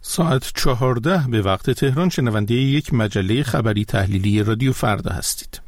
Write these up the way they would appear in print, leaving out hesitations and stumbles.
ساعت 14 به وقت تهران شنونده یک مجله خبری تحلیلی رادیو فردا هستید.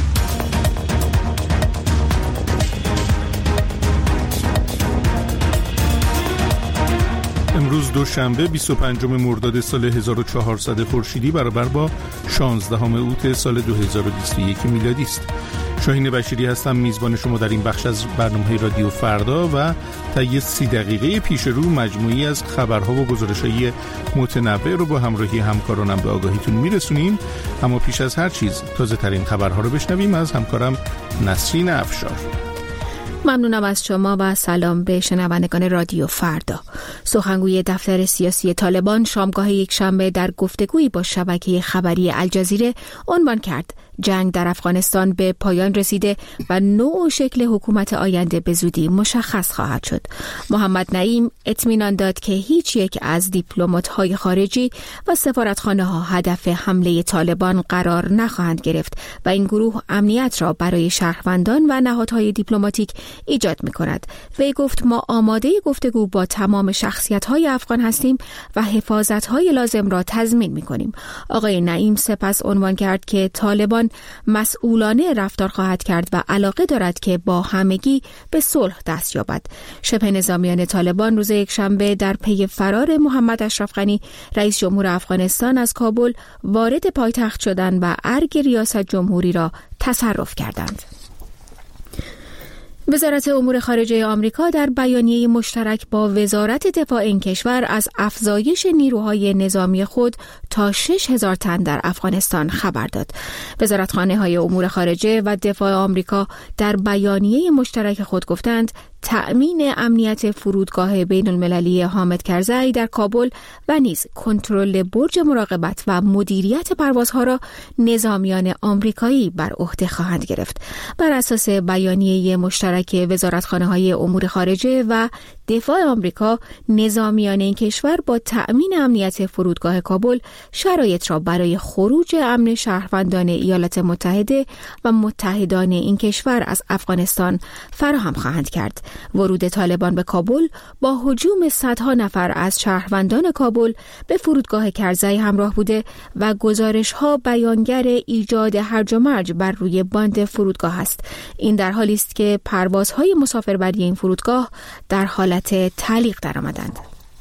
امروز دوشنبه 25 مرداد سال 1400 خورشیدی برابر با 16 اوت سال 2021 میلادی است. شاهین بشیری هستم، میزبان شما در این بخش از برنامه رادیو فردا و طی 30 دقیقه پیش رو مجموعی از خبرها و گزارش‌های متنوع رو با همراهی همکارانم به آگاهیتون میرسونیم. اما پیش از هر چیز تازه ترین خبرها رو بشنویم از همکارم نسرین افشار. ممنونم از شما و سلام به شنوندگان رادیو فردا. سخنگوی دفتر سیاسی طالبان شامگاه یکشنبه در گفتگویی با شبکه خبری الجزیره عنوان کرد جنگ در افغانستان به پایان رسیده و نوع و شکل حکومت آینده به زودی مشخص خواهد شد. محمد نعیم اطمینان داد که هیچ یک از دیپلمات‌های خارجی و سفارتخانه‌ها هدف حمله طالبان قرار نخواهند گرفت و این گروه امنیت را برای شهروندان و نهادهای دیپلماتیک ایجاد می‌کند. وی گفت ما آماده گفتگو با تمام شخصیت‌های افغان هستیم و حفاظت‌های لازم را تضمین می‌کنیم. آقای نعیم سپس عنوان کرد که طالبان مسئولانه رفتار خواهد کرد و علاقه دارد که با همگی به صلح دست یابد. شبه نظامیان طالبان روز یکشنبه در پی فرار محمد اشرف غنی رئیس جمهور افغانستان از کابل وارد پایتخت شدند و ارگ ریاست جمهوری را تصرف کردند. وزارت امور خارجه آمریکا در بیانیه مشترک با وزارت دفاع این کشور از افزایش نیروهای نظامی خود تا 6,000 تن در افغانستان خبر داد. وزارتخانه‌های امور خارجه و دفاع آمریکا در بیانیه مشترک خود گفتند تأمین امنیت فرودگاه بین المللی حامد کرزی در کابل و نیز کنترل برج مراقبت و مدیریت پروازها را نظامیان آمریکایی بر عهده خواهند گرفت. بر اساس بیانیه مشترک وزارتخانه‌های امور خارجه و دفاع آمریکا، نظامیان این کشور با تأمین امنیت فرودگاه کابل شرایط را برای خروج امن شهروندان ایالات متحده و متحدان این کشور از افغانستان فراهم خواهند کرد. ورود طالبان به کابل با هجوم صدها نفر از شهروندان کابل به فرودگاه کرزی همراه بوده و گزارش‌ها بیانگر ایجاد هرج و مرج بر روی باند فرودگاه است. این در حالی است که پروازهای مسافربری این فرودگاه در حالت تعلیق درآمدند.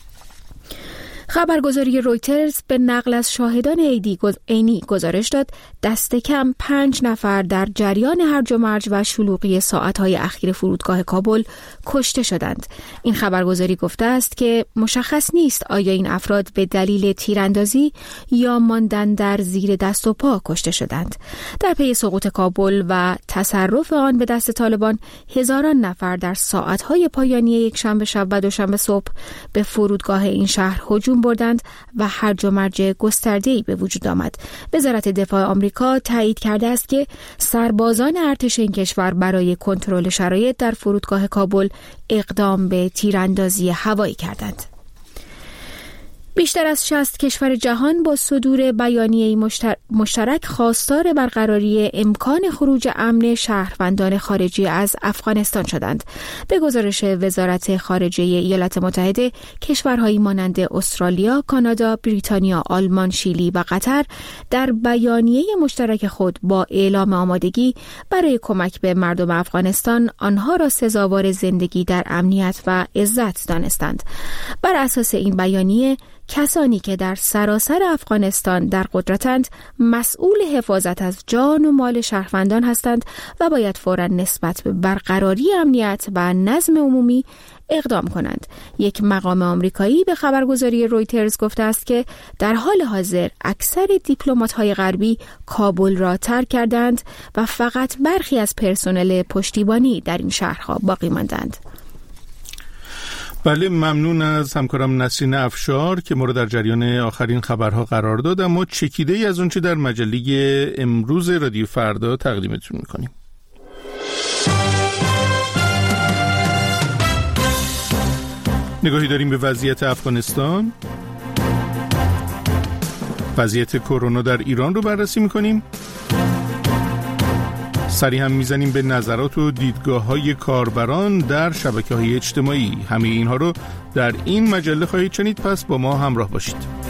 خبرگزاری رویترز به نقل از شاهدان عینی گزارش داد دست کم 5 نفر در جریان هرج و مرج و شلوغی ساعت‌های اخیر فرودگاه کابل کشته شدند. این خبرگزاری گفته است که مشخص نیست آیا این افراد به دلیل تیراندازی یا ماندن در زیر دست و پا کشته شدند. در پی سقوط کابل و تصرف آن به دست طالبان، هزاران نفر در ساعت‌های پایانی یکشنبه شب و دوشنبه صبح به فرودگاه این شهر هجوم بردند و هرج و مرج گسترده‌ای به وجود آمد. وزارت دفاع آمریکا تایید کرده است که سربازان ارتش این کشور برای کنترل شرایط در فرودگاه کابل اقدام به تیراندازی هوایی کردند. بیشتر از 60 کشور جهان با صدور بیانیه مشترک خواستار برقراری امکان خروج امن شهروندان خارجی از افغانستان شدند. به گزارش وزارت خارجه ایالات متحده، کشورهایی مانند استرالیا، کانادا، بریتانیا، آلمان، شیلی و قطر در بیانیه مشترک خود با اعلام آمادگی برای کمک به مردم افغانستان آنها را سزاوار زندگی در امنیت و عزت دانستند. بر اساس این بیانیه، کسانی که در سراسر افغانستان در قدرتند مسئول حفاظت از جان و مال شهروندان هستند و باید فوراً نسبت به برقراری امنیت و نظم عمومی اقدام کنند. یک مقام آمریکایی به خبرگزاری رویترز گفته است که در حال حاضر اکثر دیپلمات‌های غربی کابل را ترک کردند و فقط برخی از پرسنل پشتیبانی در این شهرها باقی ماندند. بله، ممنون از همکارم نسرین افشار که ما رو در جریان آخرین خبرها قرار داد. اما چکیده‌ای از اونچه در مجله امروز رادیو فردا تقدیمتون میکنیم. نگاهی داریم به وضعیت افغانستان، وضعیت کرونا در ایران رو بررسی میکنیم، سری هم میزنیم به نظرات و دیدگاه‌های کاربران در شبکه‌های اجتماعی. همه اینها رو در این مجله خواهید شنید، پس با ما همراه باشید.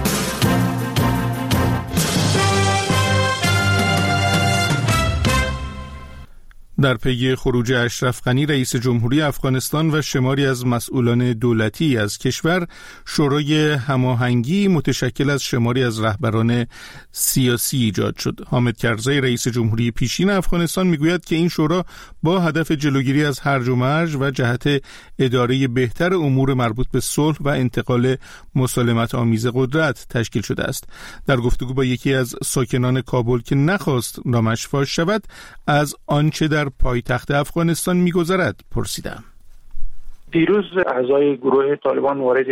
در پی خروج اشرف غنی رئیس جمهوری افغانستان و شماری از مسئولان دولتی از کشور، شورای هماهنگی متشکل از شماری از رهبران سیاسی ایجاد شد. حامد کرزی رئیس جمهوری پیشین افغانستان میگوید که این شورا با هدف جلوگیری از هرج و مرج و جهت اداره بهتر امور مربوط به صلح و انتقال مسالمت آمیز قدرت تشکیل شده است. در گفتگو با یکی از ساکنان کابل که نخواست نامش فاش شود، از آنچه در پایتخت افغانستان می‌گذرد پرسیدم. دیروز اعضای گروه طالبان وارد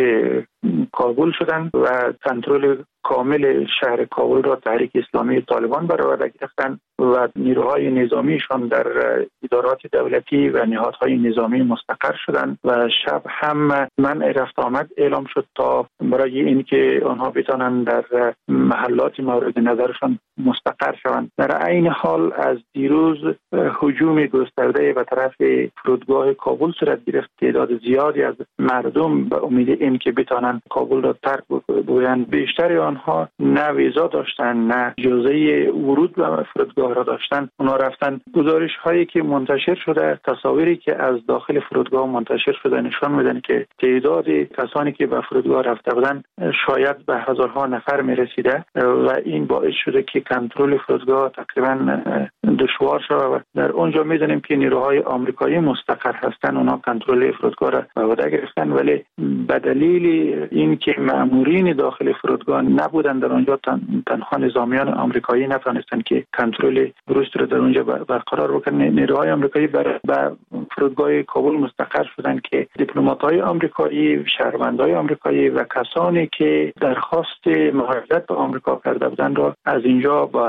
کابل شدند و کنترل کامل شهر کابل را تحریک اسلامی طالبان بر عهده گرفتند و نیروهای نظامیشان در ادارات دولتی و نهادهای نظامی مستقر شدند و شب هم منع رفت آمد اعلام شد تا برای اینکه آنها بتوانند در محلات مورد نظرشان مستقر شوند. در عین حال از دیروز هجوم گسترده به طرف فرودگاه کابل صورت گرفت. تعداد زیادی از مردم به امید اینکه بتوانند کابل را ترک بکنند، بیشتر آنها نه ویزا داشتن نه اجازه ورود به فرودگاه را داشتن، اونا رفتن. گزارش هایی که منتشر شده، تصاویری که از داخل فرودگاه منتشر شده نشان میدن که تعداد کسانی که به فرودگاه رفته بودن شاید به هزارها نفر میرسیده و این باعث شده که کنترل فرودگاه تقریبا دشوار شده و در اونجا میدونیم که نیروهای آمریکایی مستقر هستن، اونا کنترل فرودگاه را به عهده گرفتن، ولی به دلیل اینکه مامورین داخل فرودگاه نبودن در اونجا، تنها نظامیان آمریکایی نتونستن که کنترل درست رو در اونجا برقرار بکنن. نیروهای آمریکایی به فرودگاه کابل مستقر شدن که دیپلمات‌های آمریکایی، شهروندان آمریکایی و کسانی که درخواست مهاجرت به آمریکا کرده بودند را از اینجا به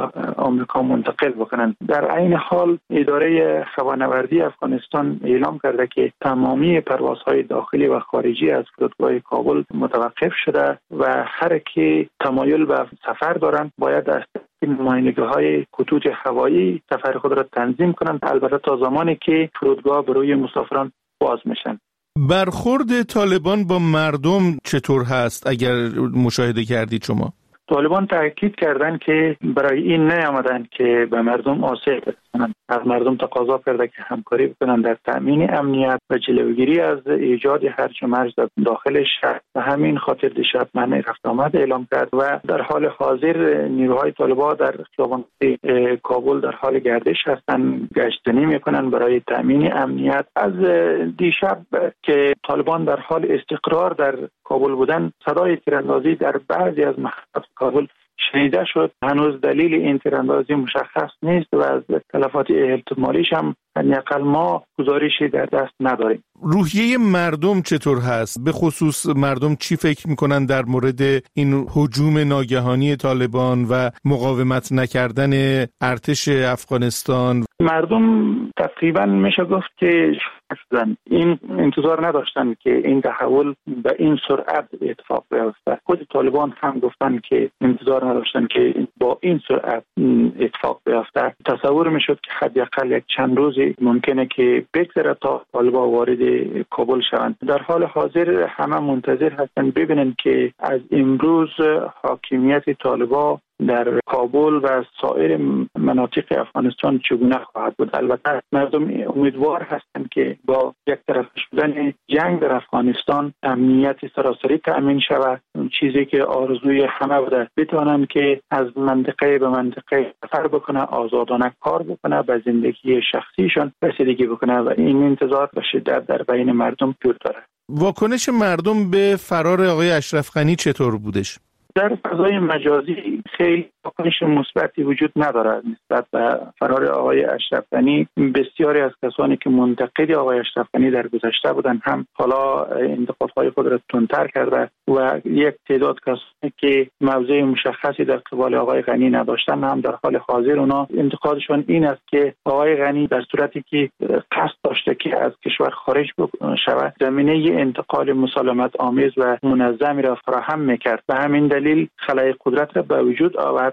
آمریکا منتقل بکنند. در عین حال اداره هوانوردی افغانستان اعلام کرده که تمامی پروازهای داخلی و خارجی از فرودگاه کابل متوقف شده و هر کی تمایل به سفر دارند باید از نمایندگی‌های خطوط هوایی سفر خود را تنظیم کنند، البته تا زمانی که فرودگاه برای مسافران باز میشن. برخورد طالبان با مردم چطور هست اگر مشاهده کردید شما؟ طالبان تاکید کردند که برای این نیامدن که به مردم آسیب برسانند. از مردم تقاضا کرده که همکاری بکنند در تامین امنیت و جلوگیری از ایجاد هرج و مرج داخل شهر. و همین خاطر دیشب منع رفت آمد اعلام کرد و در حال حاضر نیروهای طالبان در خیابان‌های کابل در حال گردش هستند، گشتنی میکنند برای تامین امنیت. از دیشب که طالبان در حال استقرار در کابل بودن، صدای تیراندازی در بعضی از محلات کابل شنیده شد. هنوز دلیل این تیراندازی مشخص نیست و از تلفات احتمالیش هم حداقل ما گزارشی در دست نداریم. روحیه مردم چطور هست؟ به خصوص مردم چی فکر میکنن در مورد این هجوم ناگهانی طالبان و مقاومت نکردن ارتش افغانستان؟ مردم تقریبا میشه گفت که شدن. این انتظار نداشتن که این تحول به این سرعت اتفاق بیفته. خود طالبان هم گفتن که انتظار نداشتن که با این سرعت اتفاق بیفته. تصور میشد که حداقل یک چند روزی ممکنه که بگذره تا طالبان وارد کابل شوند. در حال حاضر همه منتظر هستن ببینن که از امروز حاکمیت طالبان در کابل و سایر مناطق افغانستان چگونه خواهد بود. البته مردم امیدوار هستند که با یک طرف شدن جنگ در افغانستان امنیت سراسری تأمین شود، چیزی که آرزوی همه بوده، بتوانند که از منطقه به منطقه سفر بکنه، آزادانه کار بکنه، به زندگی شخصیشان رسیدگی بکنه و این انتظار به شدت در بین مردم وجود داره. واکنش مردم به فرار آقای اشرف غنی چطور بودش؟ در فضای مجازی خیلی واکنش مثبتی وجود ندارد نسبت به فرار آقای اشرف غنی. بسیاری از کسانی که منتقد آقای اشرف غنی در گذشته بودند هم حالا انتقادهای خود را تندتر کرده و یک تعداد کسانی که موضع مشخصی در قبال آقای غنی نداشتند هم در حال حاضر اونا انتقادشون این است که آقای غنی در صورتی که قصد داشته که از کشور خارج شود، زمینه انتقال مسالمت آمیز و منظمی را فراهم میکرد. به همین دلیل خلای قدرت را به وجود آورد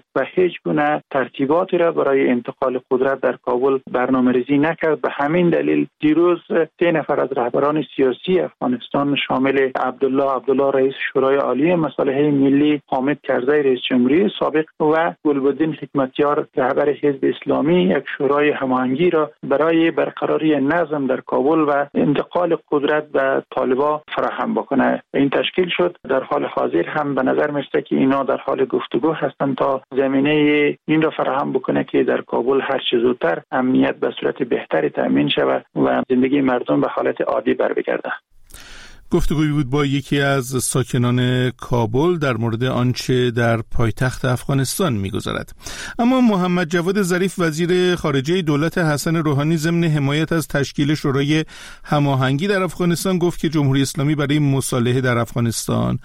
و هیچ گونه ترتیباتی را برای انتقال قدرت در کابل برنامه‌ریزی نکرد. به همین دلیل دیروز 3 نفر از رهبران سیاسی افغانستان شامل عبدالله رئیس شورای عالی مصالح ملی، حامد کرزی رئیس جمهوری سابق و گلبدین حکمتیار رهبر حزب اسلامی یک شورای هماهنگی را برای برقراری نظم در کابل و انتقال قدرت به طالبان فراهم بکنه این تشکیل شد. در حال حاضر هم به نظر میرسه که اینا در حال گفتگو هستند تا زمینه این را فراهم بکنه که در کابل هر چه زودتر امنیت به صورت بهتری تامین شود و زندگی مردم به حالت عادی بر بگرده. گفتگویی بود با یکی از ساکنان کابل در مورد آنچه در پایتخت افغانستان می‌گذرد. اما محمد جواد ظریف وزیر خارجه دولت حسن روحانی ضمن حمایت از تشکیل شورای هماهنگی در افغانستان گفت که جمهوری اسلامی برای مصالحه در افغانستان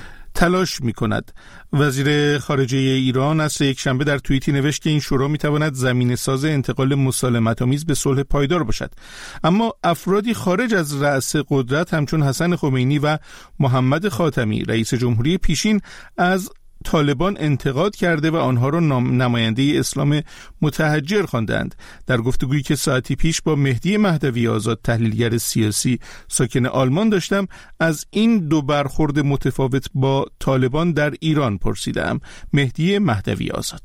تلاش می‌کند. وزیر خارجه ایران از یکشنبه در توییتی نوشت که این شورا می‌تواند زمینه‌ساز انتقال مسالمت‌آمیز به صلح پایدار باشد. اما افرادی خارج از رأس قدرت همچون حسن خمینی و محمد خاتمی رئیس جمهوری پیشین از طالبان انتقاد کرده و آنها را نماینده اسلام متحجر خواندند. در گفتگویی که ساعتی پیش با مهدی مهدوی آزاد تحلیلگر سیاسی ساکن آلمان داشتم از این دو برخورد متفاوت با طالبان در ایران پرسیدم. مهدی مهدوی آزاد: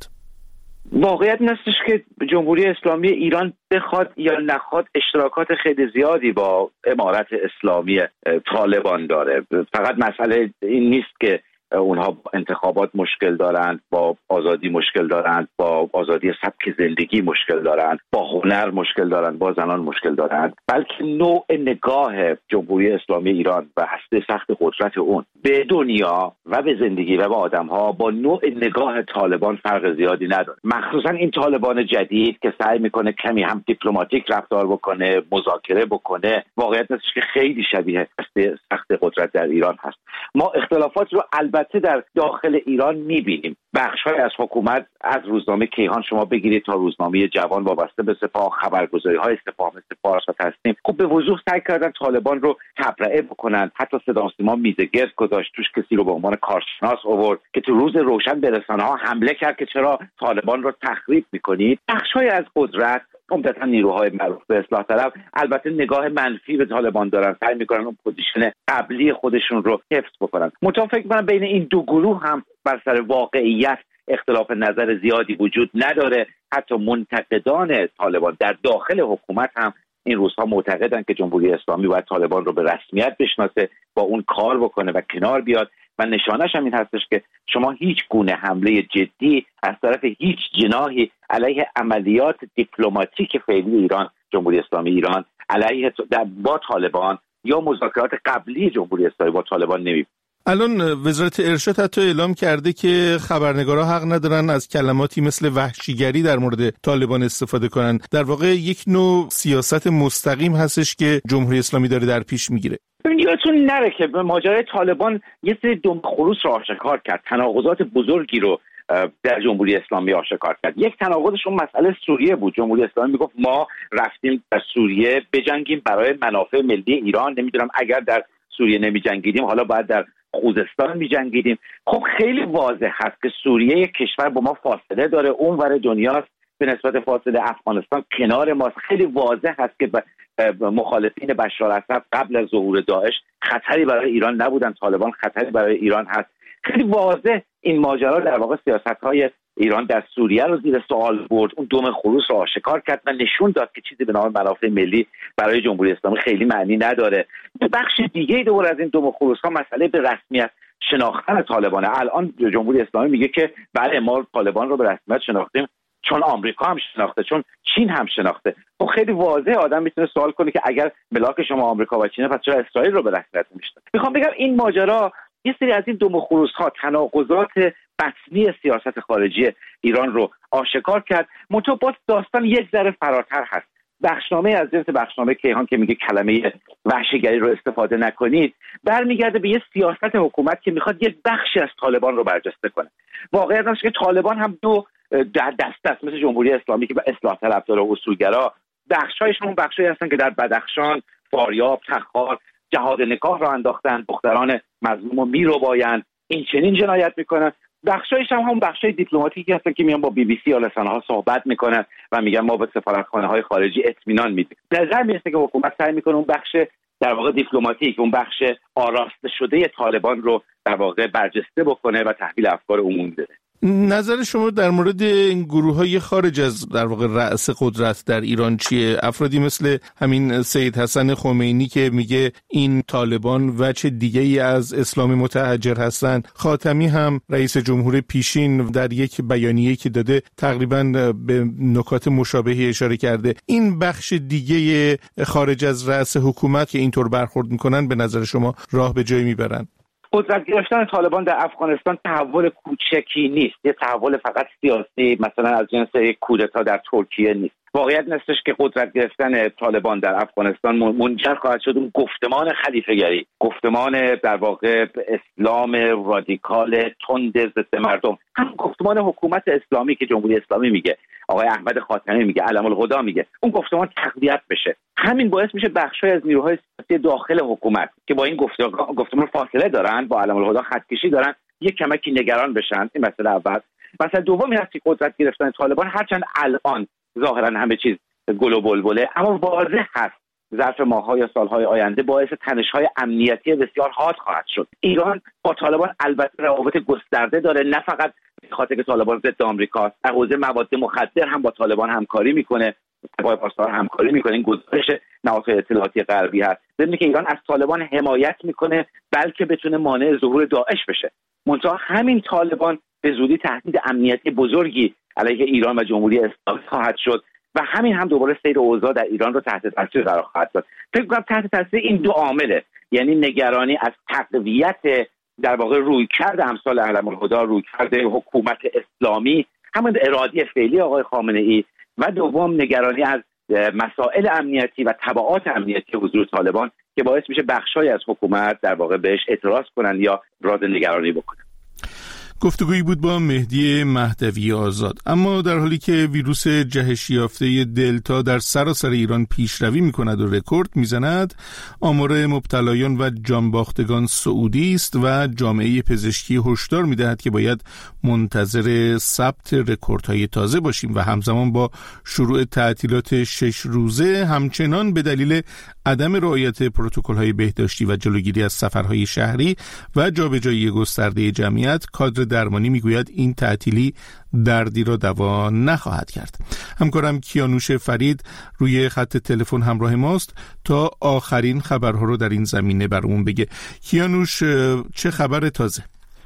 واقعیت این استش که جمهوری اسلامی ایران بخواد یا نخواد اشتراکات خیلی زیادی با امارت اسلامی طالبان داره. فقط مسئله این نیست که اونها انتخابات مشکل دارند، با آزادی مشکل دارند، با آزادی سبک زندگی مشکل دارند، با هنر مشکل دارند، با زنان مشکل دارند، بلکه نوع نگاه جمهوری اسلامی ایران و هسته سخت قدرت اون به دنیا و به زندگی و به آدم‌ها با نوع نگاه طالبان فرق زیادی نداره. مخصوصا این طالبان جدید که سعی میکنه کمی هم دیپلماتیک رفتار بکنه، مذاکره بکنه، واقعیت است که خیلی شبیه هسته سخت قدرت در ایران هست. ما اختلافات رو البته در داخل ایران می‌بینیم. بخش‌های از حکومت، از روزنامه کیهان شما بگیرید تا روزنامه جوان وابسته به سپاه، خبرگزاری‌های سپاه مثل فارس و تصنیم، خب به وضوح سعی کردن طالبان رو تبرئه بکنن. حتی صدا و سیما میزه گرد گذاشت، توش کسی رو به عنوان کارشناس آورد که تو روز روشن به رسانه‌ها حمله کرد که چرا طالبان رو تخریب می‌کنید. بخش‌های از قدرت، عمدتاً نیروهای معروف به اصلاح طلب، البته نگاه منفی به طالبان دارن، سعی میکنن اون پوزیشن قبلی خودشون رو حفظ بکنن. منتها فکر میکنم بین این دو گروه هم بر سر واقعیت اختلاف نظر زیادی وجود نداره. حتی منتقدان طالبان در داخل حکومت هم این روزها معتقدن که جمهوری اسلامی باید طالبان رو به رسمیت بشناسه، با اون کار بکنه و کنار بیاد و نشانش هم این هستش که شما هیچ گونه حمله جدی از طرف هیچ جناحی علیه عملیات دیپلماتیک فعلی ایران، جمهوری اسلامی ایران علیه با طالبان یا مذاکرات قبلی جمهوری اسلامی با طالبان نمی‌بینید. الان وزارت ارشاد حتی اعلام کرده که خبرنگارا حق ندارن از کلماتی مثل وحشیگری در مورد طالبان استفاده کنن. در واقع یک نوع سیاست مستقیم هستش که جمهوری اسلامی داره در پیش میگیره. یادتون نره که ماجرای طالبان یه سری دم خروس رو آشکار کرد، تناقضات بزرگی رو در جمهوری اسلامی آشکار کرد. یک تناقضشون مسئله سوریه بود. جمهوری اسلامی میگفت ما رفتیم در سوریه بجنگیم برای منافع ملی ایران، نمیدونم اگر در سوریه نمیجنگیدیم حالا باید در خوزستان میجنگیدیم. خب خیلی واضح هست که سوریه یک کشور با ما فاصله داره، اونور دنیاست، به نسبت فاصله افغانستان کنار ماست. خیلی واضح هست که مخالفین بشار اسد قبل از ظهور داعش خطری برای ایران نبودن، طالبان خطری برای ایران هست. خیلی واضح این ماجرا در واقع سیاست‌های ایران در سوریه رو زیر سوال برد، اون دم خروس رو آشکار کرد و نشون داد که چیزی به نام منافع ملی برای جمهوری اسلامی خیلی معنی نداره. بخش دیگه دور از این دم خروس‌ها مسئله به رسمیت شناختن طالبانه. الان جمهوری اسلامی میگه که بله ما طالبان رو به رسمیت شناختیم چون آمریکا هم شناخته، چون چین هم شناخته. خب خیلی واضح آدم میتونه سوال کنه که اگر ملاک شما آمریکا و چینه پس چرا اسرائیل رو به رسمیت نمیشناسه؟ میخوام بگم این ماجرا یه سری از این دم خروس‌ها، تناقضات بطنی سیاست خارجی ایران رو آشکار کرد. منتها باز داستان یک ذره فراتر هست. بخشنامه از جنس بخشنامه کیهان که میگه کلمه وحشیگری رو استفاده نکنید، برمیگرده به یه سیاست حکومت که میخواد یک بخشی از طالبان رو برجسته کنه. واقعیت اینه که طالبان هم دو دسته است، مثل جمهوری اسلامی که به اصلاح طلبدار و اصولگرا. بخشایشون اون بخشایی هستن که در بدخشان، فاریاب، تخار جهاد نکاح را انداختن، دختران مظلوم رو میروبایند، این چنین جنایت میکنن. بخشایش هم همون بخشای دیپلماتیکی هستن که میان با BBC یا رسانه‌ها صحبت میکنن و میگن ما به سفارتخانه‌های خارجی اطمینان میدیم. نظر میرسه که حکومت سعی میکنه اون بخش در واقع دیپلماتیک، اون بخش آراسته شده طالبان رو در واقع برجسته بکنه و تحویل افکار عمومی بده. نظر شما در مورد این گروه‌های خارج از در واقع رأس قدرت در ایران چیه؟ افرادی مثل همین سید حسن خمینی که میگه این طالبان وجه دیگه‌ای از اسلام متحجر هستند. خاتمی هم رئیس جمهور پیشین در یک بیانیه‌ای که داده تقریباً به نکات مشابهی اشاره کرده. این بخش دیگه خارج از رأس حکومت که اینطور برخورد میکنن به نظر شما راه به جایی میبرن؟ قدرت گرفتن طالبان در افغانستان تحول کوچکی نیست، یه تحول فقط سیاسی مثلا از جنس کودتا در ترکیه نیست. واقعیت نستش که قدرت گرفتن طالبان در افغانستان منجر خواهد شد اون گفتمان خلیفه‌گری، گفتمان در واقع اسلام رادیکال تند ضد مردم، هم گفتمان حکومت اسلامی که جمهوری اسلامی میگه، آقای احمد خاتمی میگه، علم الهدی میگه، اون گفتمان تقویت بشه. همین باعث میشه بخشای از نیروهای سیاسی داخل حکومت که با این گفتمان فاصله دارن، با علم الهدی خطکشی دارن، یک کمکی نگران بشن. این مسئله اول. مسئله دومی هست که قدرت گرفتن طالبان هرچند الان ظاهرا همه چیز گل و بلبله، اما واضح هست ظرف ماه‌ها یا سال‌های آینده باعث تنش‌های امنیتی بسیار حاد خواهد شد. ایران با طالبان البته روابط گسترده داره، نه فقط به خاطر که طالبان ضد آمریکاست، در حوزه مواد مخدر هم با طالبان همکاری میکنه، با پاسدار همکاری میکنه. این گزارش نهادهای اطلاعاتی غربی هست. ضمن که ایران از طالبان حمایت میکنه بلکه بتونه مانع ظهور داعش بشه. منتها همین طالبان به زودی تهدید امنیتی بزرگی علیه ایران و جمهوری اسلامی خواهد شد و همین هم دوباره سیر اوضاع در ایران رو تحت تاثیر قرار خواهد داد. فکر می‌کنم تحت تاثیر این دو عامله، یعنی نگرانی از تقویت در واقع رویکرد امثال علم الهدی، رویکرد حکومت اسلامی، همون اراده فعلی آقای خامنه‌ای، و دوم نگرانی از مسائل امنیتی و تبعات امنیتی حضور طالبان که باعث میشه بخشای از حکومت در واقع بهش اعتراض کنن یا ابراز نگرانی بکنن. گفتگویی بود با مهدی مهدوی آزاد. اما در حالی که ویروس جهش یافته دلتا در سراسر ایران پیشروی می‌کند و رکورد می‌زند، آمار مبتلایان و جانباختگان صعودی است و جامعه پزشکی هشدار می‌دهد که باید منتظر ثبت رکوردهای تازه باشیم و همزمان با شروع تعطیلات 6 روزه همچنان به دلیل عدم رعایت پروتکل‌های بهداشتی و جلوگیری از سفرهای شهری و جابجایی گسترده جمعیت، کادر درمانی میگوید این تعطیلی دردی را دوا نخواهد کرد. همکارم کیانوش فرید روی خط تلفن همراه ماست تا آخرین خبرها رو در این زمینه برامون بگه. کیانوش، چه خبر تازه؟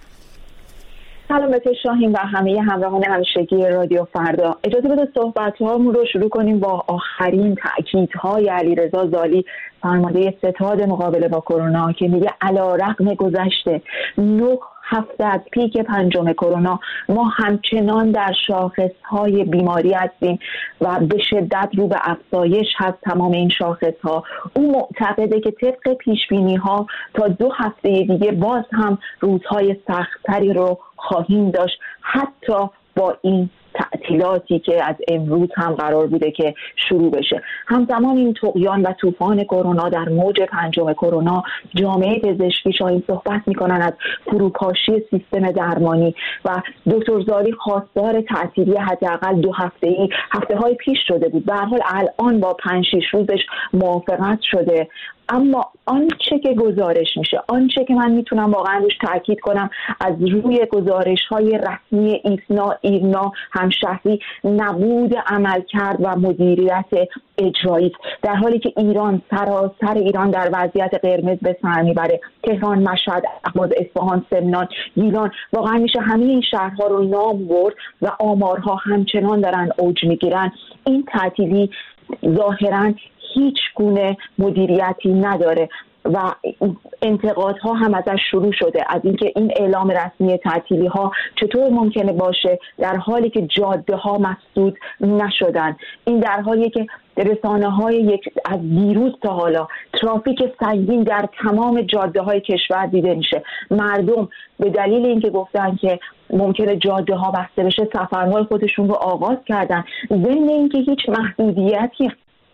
سلام به شاهین و همه همراهان همیشگی رادیو فردا. اجازه بده صحبت‌هامون رو شروع کنیم با آخرین تأکیدهای علیرضا زالی، فرمانده ستاد مقابله با کرونا، که میگه علیرغم گذشته 9 هفته از پیک 5 کرونا ما همچنان در شاخصهای بیماری هستیم و به شدت رو به افزایش هست تمام این شاخصها. او معتقده که طبق پیشبینی‌ها تا 2 هفته دیگه باز هم روزهای سخت‌تری رو خواهیم داشت، حتی با این تعطیلاتی که از امروز هم قرار بوده که شروع بشه. همزمان این طغیان و طوفان کرونا در موج 5 کرونا، جامعه پزشکی شاهین صحبت میکنن از فروپاشی سیستم درمانی و دکتر زالی خواستار تعطیلی حداقل 2 هفته‌ای هفته‌های پیش شده بود. به هر حال الان با 5-6 روزش موافقت شده. اما آنچه که گزارش میشه، آنچه که من میتونم واقعا روش تاکید کنم از روی گزارش‌های رسمی ایرنا همشهری، نبود عملکرد و مدیریت اجرایی، در حالی که ایران، سراسر ایران در وضعیت قرمز به سر میبره. تهران، مشهد، اهواز، اصفهان، سمنان، گیلان، واقعا میشه همه این شهرها رو نام برد و آمارها همچنان دارن اوج میگیرن. این تعطیلی ظاهراً هیچ گونه مدیریتی نداره و انتقادها هم ازش شروع شده از اینکه این اعلام رسمی تعطیلی ها چطور ممکنه باشه در حالی که جاده ها مسدود نشدن. این در حالی که رسانه‌های از دیروز تا حالا ترافیک سنگین در تمام جاده‌های کشور دیده میشه. مردم به دلیل اینکه گفتن که ممکنه جاده‌ها بسته بشه سفرهای خودشون رو آغاز کردن، ضمن اینکه هیچ محدودیتی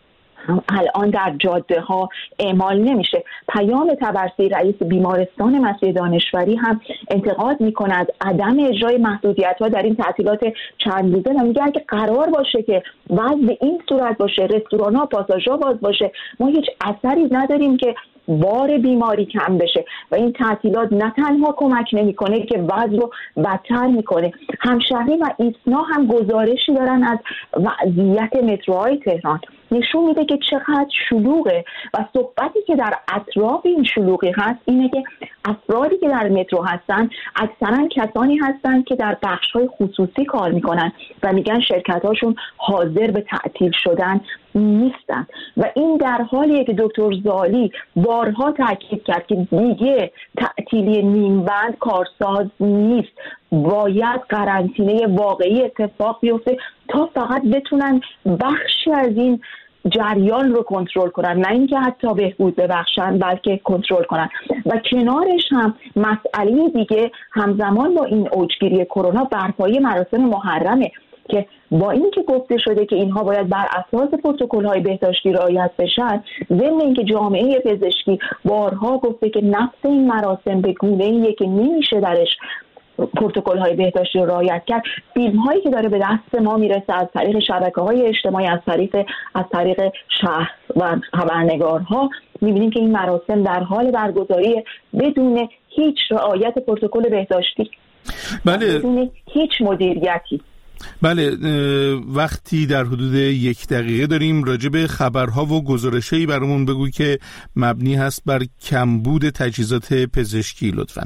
الان در جاده ها اعمال نمیشه. پیام طبرسی رئیس بیمارستان مسیح دانشوری هم انتقاد میکنه از عدم اجرای محدودیت ها در این تعطیلات چند روزه و میگه اگه قرار باشه که وضع به این صورت باشه، رستوران ها پاساژها باز باشه، ما هیچ اثری نداریم که بار بیماری کم بشه و این تعطیلات نه تنها کمک نمیکنه که وضع رو بدتر میکنه. همشهری و ایسنا هم گزارشی دارن از وضعیت متروهای تهران، نشون میده که چقدر شلوغه و صحبتی که در اطراف این شلوغی هست اینه که افرادی که در مترو هستن اکثرا کسانی هستن که در بخش‌های خصوصی کار میکنن و میگن شرکت‌هاشون حاضر به تعطیل شدن نیستن و این در حالیه که دکتر زالی بارها تاکید کرد که دیگه تعطیلی نیمبند کارساز نیست، باید قرنطینه واقعی اتفاق بیفته تا فقط بتونن بخشی از این جریان رو کنترل کنن، نه اینکه حتی بهبود ببخشن بلکه کنترل کنن. و کنارش هم مسئله دیگه همزمان با این اوجگیری کرونا برپایی مراسم محرمه که با اینکه گفته شده که اینها باید بر اساس پروتکل‌های بهداشتی رعایت بشن، ضمن اینکه جامعه پزشکی بارها گفته که نفس این مراسم به گونه‌ایه که نمیشه درش پروتکل‌های بهداشتی رو رعایت کرد. فیلم‌هایی که داره به دست ما میرسه از طریق شبکه‌های اجتماعی، از طریق شهر و خبرنگارها، می‌بینیم که این مراسم در حال برگزاری بدون هیچ رعایت پروتکل بهداشتی، بله، بدون هیچ مدیریتی. بله، وقتی در حدود 1 دقیقه داریم، راجع به خبرها و گزارش‌هایی برامون بگو که مبنی هست بر کمبود تجهیزات پزشکی لطفاً.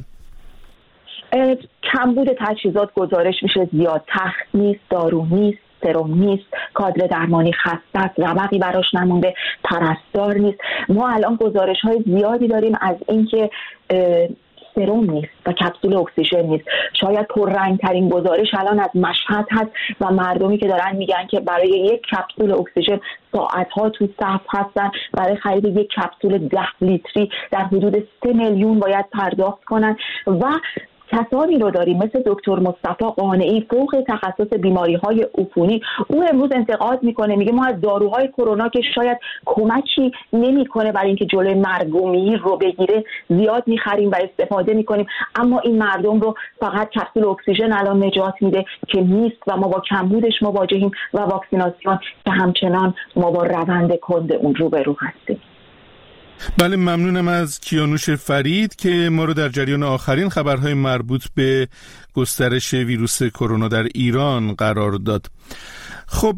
کمبود تجهیزات گزارش میشه زیاد، تخت نیست، دارو نیست، سرم نیست، کادر درمانی خسته است، رمقی براش نمونده، پرستار نیست. ما الان گزارش‌های زیادی داریم از اینکه سرم نیست و کپسول اکسیژن نیست. شاید پررنگ‌ترین گزارش الان از مشهد هست و مردمی که دارن میگن که برای یک کپسول اکسیژن ساعت‌ها تو صف هستن، برای خرید یک کپسول 10 لیتری در حدود 3 میلیون باید پرداخت کنن. و کسانی رو داریم مثل دکتر مصطفی قانعی فوق تخصص بیماری‌های عفونی، او امروز انتقاد میکنه، میگه ما از داروهای کرونا که شاید کمکی نمیکنه برای اینکه جلوی مرگ و میر رو بگیره زیاد میخریم و استفاده میکنیم، اما این مردم رو فقط کپسول اکسیژن الان نجات میده که نیست و ما با کمبودش مواجهیم و واکسیناسیون که همچنان ما با روند کند اون روبرو هستیم. بله، ممنونم از کیانوش فرید که ما رو در جریان آخرین خبرهای مربوط به گسترش ویروس کرونا در ایران قرار داد. خب،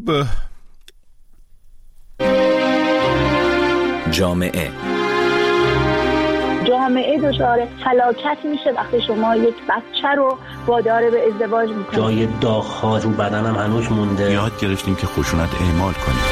جامعه دچار فلاکت میشه وقتی شما یک بچه رو وادار به ازدواج میکنید. جای داغ‌ها رو بدنم هنوز مونده. یاد گرفتیم که خشونت اعمال کنیم.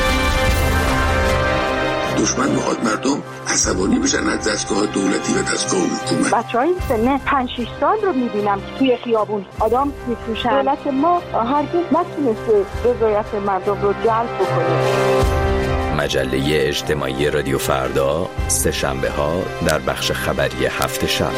دشمن میخواد مردم عصبانی بشن از دستگاه دولتی و دستگاه حکومت. بچه‌های سن 5-6 سال رو میبینم توی خیابون آدم میفروشن. دولت ما هرگز نتونسته رضایت مردم رو جلب بکنه. مجله اجتماعی رادیو فردا، سه شنبه ها در بخش خبری هفت شب.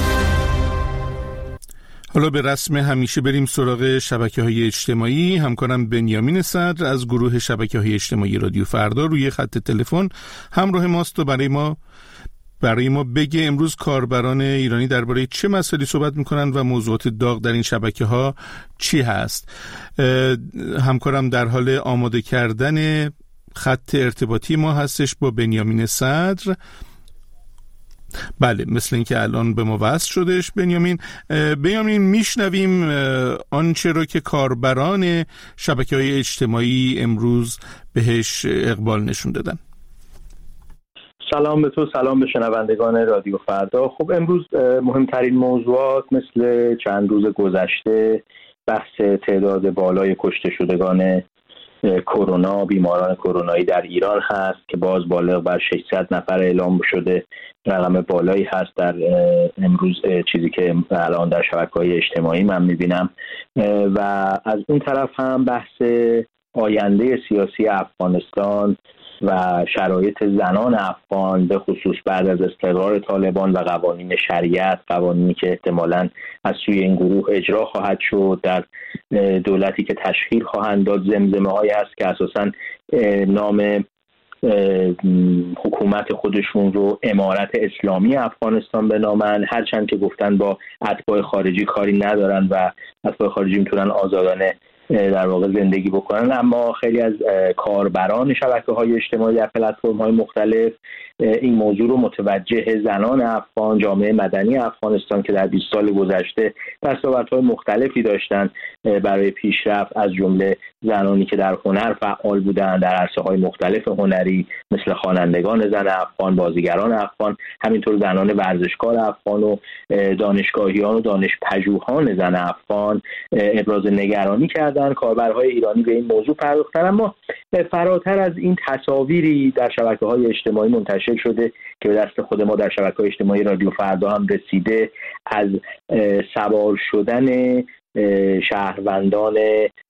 حالا به رسم همیشه بریم سراغ شبکه‌های اجتماعی. همکارم بنیامین صدر از گروه شبکه‌های اجتماعی رادیو فردا روی خط تلفن همراه ماست و برای ما بگه امروز کاربران ایرانی درباره چه مسائلی صحبت میکنن و موضوعات داغ در این شبکه‌ها چی هست. همکارم در حال آماده کردن خط ارتباطی ما هستش با بنیامین صدر. بله، مثل اینکه الان به ما وصل شدش. بنیامین میشنویم آنچه رو که کاربران شبکه‌های اجتماعی امروز بهش اقبال نشون دادن. سلام به تو، سلام به شنوندگان رادیو فردا. خب امروز مهمترین موضوعات مثل چند روز گذشته بحث تعداد بالای کشته شدگان کرونا، بیماران کرونایی در ایران هست که باز بالغ بر 600 نفر اعلام شده. رقم بالایی هست در امروز، چیزی که الان در شبکه‌های اجتماعی من می‌بینم. و از اون طرف هم بحث آینده سیاسی افغانستان و شرایط زنان افغان به خصوص بعد از استقرار طالبان و قوانین شریعت، قوانینی که احتمالاً از سوی این گروه اجرا خواهد شد در دولتی که تشکیل خواهند داد، زمزمه‌هایی هست که اساساً نام حکومت خودشون رو امارت اسلامی افغانستان بنامن، هرچند که گفتن با اتباع خارجی کاری ندارن و اتباع خارجی میتونن آزادانه در واقع زندگی بکنن، اما خیلی از کاربران شبکه‌های اجتماعی در پلتفرم‌های مختلف این موضوع رو متوجه زنان افغان، جامعه مدنی افغانستان که در 20 سال گذشته دستاوردهای مختلفی داشتن برای پیشرفت، از جمله زنانی که در هنر فعال بودن در عرصه‌های مختلف هنری مثل خوانندگان زن افغان، بازیگران افغان، همینطور زنان ورزشکار افغان و دانشگاهیان و دانش‌پژوهان زن افغان ابراز نگرانی کردند. کاربرهای ایرانی به این موضوع پرداختن، اما فراتر از این تصاویری در شبکه‌های اجتماعی منتشر شده که به دست خود ما در شبکه‌های اجتماعی رادیو فردا هم رسیده، از سوار شدن شهروندان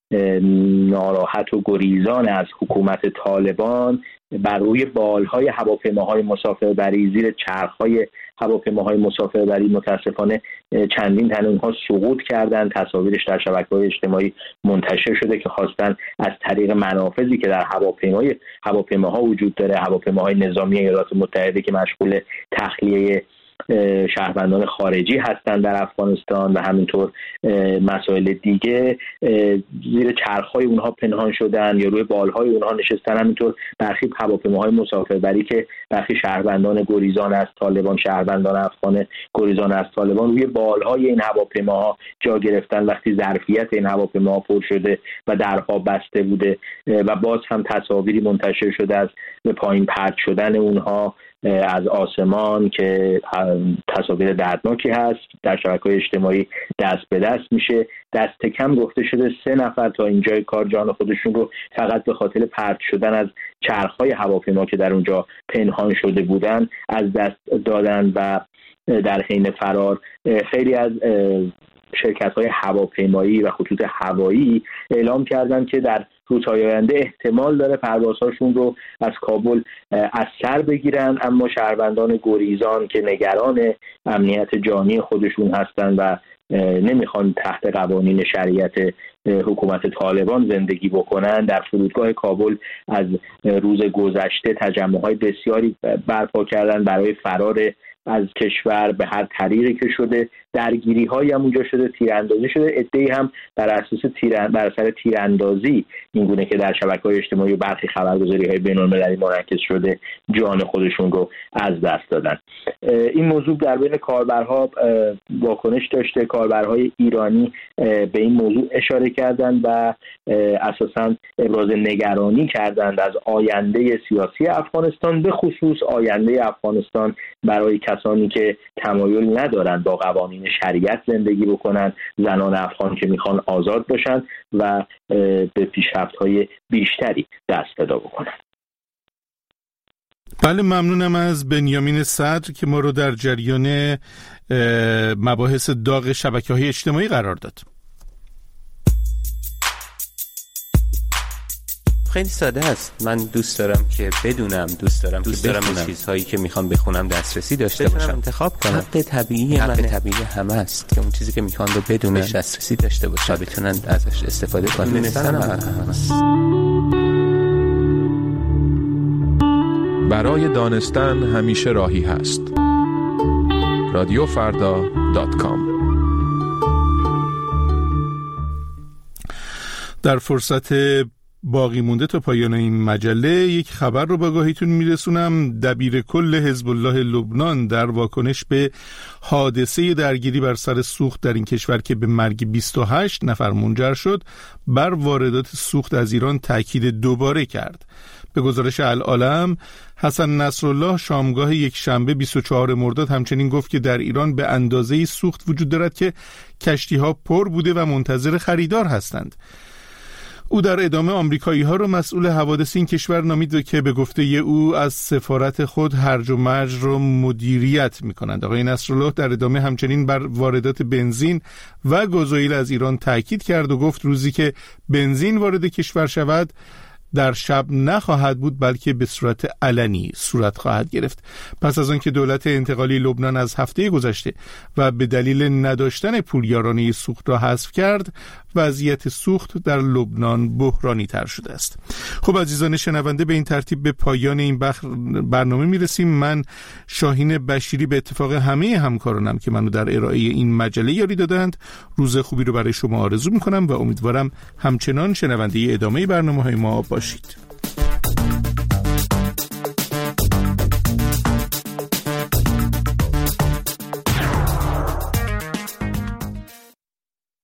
ناراحت و گریزان از حکومت طالبان بر روی بالهای هواپیماهای مسافربری، زیر چرخهای هواپیماهای مسافربری متاسفانه چندین تن اونها سقوط کردن. تصاویرش در شبکه‌های اجتماعی منتشر شده که خواستن از طریق منافذی که در هواپیماها وجود داره، هواپیماهای نظامی ایالات متحده که مشغول تخلیه شهروندان خارجی هستند در افغانستان و همینطور مسائل دیگه، زیر چرخهای اونها پنهان شدن یا روی بالهای اونها نشستن. همینطور برخی هواپیماهای مسافربری که برخی شهروندان گریزان از طالبان، شهروندان افغان گریزان از طالبان روی بالهای این هواپیماها جا گرفتن وقتی ظرفیت این هواپیماها پر شده و درها بسته بوده و باز هم تصاویری منتشر شده از به پایین پرت شدن اونها از آسمان که تصاویر دردناکی هست. در شبکه‌های اجتماعی دست به دست میشه. دست کم گفته شده 3 نفر تا اینجای کار جان خودشون رو فقط به خاطر پرت شدن از چرخهای هواپیما که در اونجا پنهان شده بودن از دست دادن و در حین فرار خیلی از شرکت‌های هواپیمایی و خطوط هوایی اعلام کردن که در روزهای آینده احتمال داره پروازهاشون رو از کابل از سر بگیرن، اما شهروندان گریزان که نگران امنیت جانی خودشون هستن و نمیخوان تحت قوانین شریعت حکومت طالبان زندگی بکنن، در فرودگاه کابل از روز گذشته تجمع‌های بسیاری برپا کردن برای فرار از کشور به هر طریقی که شده. درگیری‌هایی هم اونجا شده، تیراندازی شده. عده‌ای هم بر اساس بر اثر تیراندازی اینگونه که در شبکه‌های اجتماعی و برخی خبرگزاری‌های بین‌المللی منعکس شده جان خودشون رو از دست دادن. این موضوع در بین کاربرها واکنش داشته. کاربرهای ایرانی به این موضوع اشاره کردند و اساساً ابراز نگرانی کردند از آینده سیاسی افغانستان، به خصوص آینده افغانستان برای کسانی که تمایل ندارند با قوانین شریعت زندگی بکنن، زنان افغان که میخوان آزاد باشن و به پیشرفت‌های بیشتری دست پیدا بکنن. بله، ممنونم از بنیامین صدر که ما رو در جریان مباحث داغ شبکه‌های اجتماعی قرار داد. خیلی ساده است. من دوست دارم که بدونم، دوست دارم چیزهایی که میخوام بخونم دسترسی داشته باشم، انتخاب کنم. حق طبیعی همه است که اون چیزی که میخوان رو بدونن، دسترسی داشته باشن، بتونن ازش استفاده کنن. دونستن هم هست. برای دانستن همیشه راهی هست. radiofarda.com. در فرصت باقی مونده تا پایان این مجله یک خبر رو به آگاهیتون میرسونم. دبیر کل حزب الله لبنان در واکنش به حادثه درگیری بر سر سوخت در این کشور که به مرگ 28 نفر منجر شد، بر واردات سوخت از ایران تاکید دوباره کرد. به گزارش العالم، حسن نصرالله شامگاه یک شنبه 24 مرداد همچنین گفت که در ایران به اندازه‌ای سوخت وجود دارد که کشتی‌ها پر بوده و منتظر خریدار هستند. او در ادامه آمریکایی‌ها را مسئول حوادث این کشور نامید که به گفته او از سفارت خود هرج و مرج را مدیریت می‌کنند. آقای نصرالله در ادامه همچنین بر واردات بنزین و گازوئیل از ایران تاکید کرد و گفت روزی که بنزین وارد کشور شود در شب نخواهد بود بلکه به صورت علنی صورت خواهد گرفت. پس از آنکه دولت انتقالی لبنان از هفته گذشته و به دلیل نداشتن پول یارانه سوخت را حذف کرد وضعیت سوخت در لبنان بحرانی تر شده است. خب عزیزان شنونده، به این ترتیب به پایان این برنامه میرسیم. من شاهین بشیری به اتفاق همه همکارانم که منو در ارائه این مجله یاری دادند روز خوبی رو برای شما آرزو میکنم و امیدوارم همچنان شنونده ادامه برنامه‌های ما باشید.